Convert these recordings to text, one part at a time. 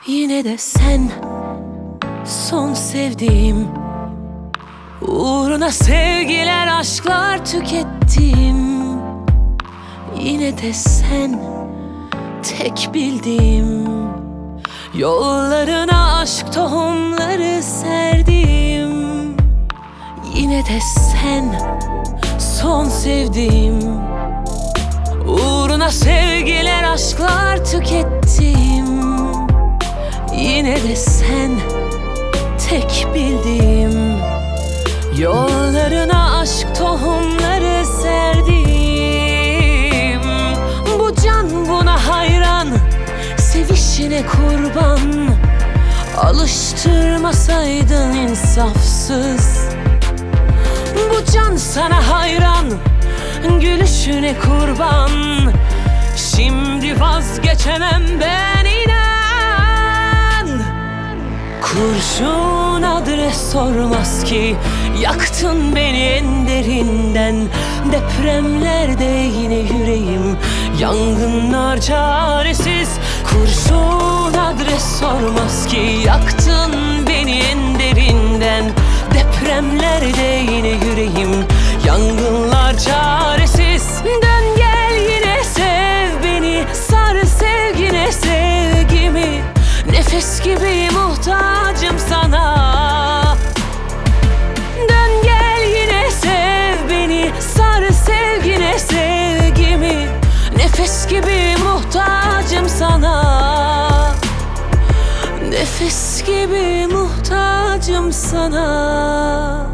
Yine de sen son sevdiğim, uğruna sevgiler aşklar tükettim. Yine de sen tek bildiğim, yollarına aşk tohumları serdim. Yine de sen son sevdiğim, uğruna sevgiler aşklar tükettim. Yine de sen tek bildiğim, yollarına aşk tohumları serdim. Bu can buna hayran, sevişine kurban. Alıştırmasaydın insafsız. Bu can sana hayran, gülüşüne kurban. Şimdi vazgeçemem ben, inan. Kurşun adres sormaz ki, yaktın beni en derinden. Depremlerde yine yüreğim, yangınlar çaresiz. Kurşun adres sormaz ki, yaktın beni en derinden. Depremlerde yine yüreğim, yangınlar çaresiz. Dön gel yine sev beni, sar sevgine sevgimi. Nefes gibi muhtacım sana. Dön gel yine sev beni, sar sevgine sevgimi. Nefes gibi muhtacım sana. Nefes gibi muhtacım sana.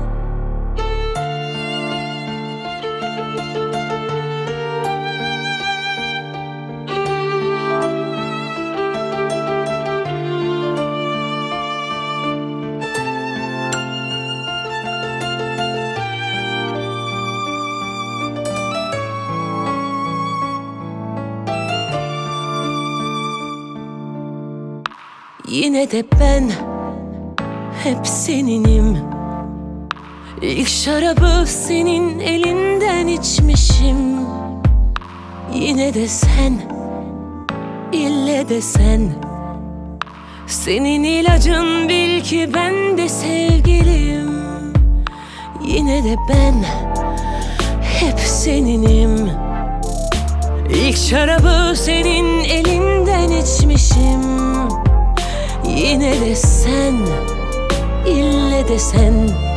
Yine de ben hep seninim. İlk şarabı senin elinden içmişim. Yine de sen, ille de sen. Senin ilacın bil ki ben de sevgilim. Yine de ben hep seninim. İlk şarabı senin elinden içmişim. Yine de sen, ille de sen.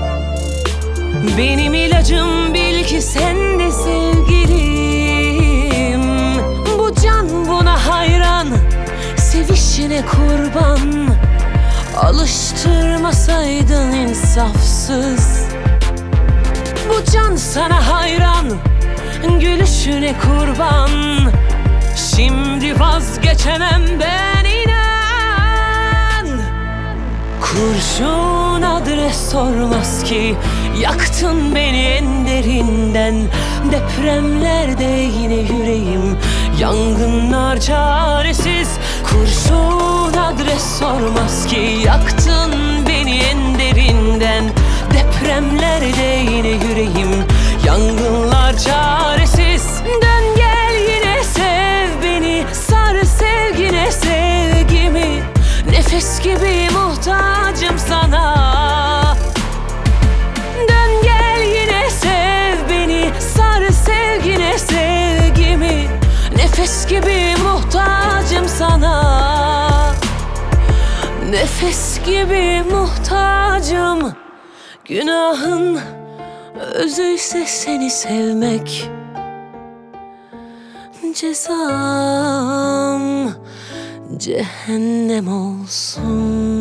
Benim ilacım bil ki sen de sevgilim. Bu can buna hayran, sevişine kurban. Alıştırmasaydın insafsız. Bu can sana hayran, gülüşüne kurban. Şimdi vazgeçemem ben, inan. Kurşun adres sormaz ki, yaktın beni en derinden. Depremlerde yine yüreğim, yangınlar çaresiz. Kurşun adres sormaz ki, yaktın beni en derinden. Depremlerde yine yüreğim, yangınlar çaresiz. Dön gel yine sev beni, sar sevgine sevgimi. Nefes gibi muhtacım sana. Dön gel yine sev beni, sar sevgine sevgimi. Nefes gibi muhtacım sana. Nefes gibi muhtacım. Günahın özüyse seni sevmek, cezam cehennem olsun.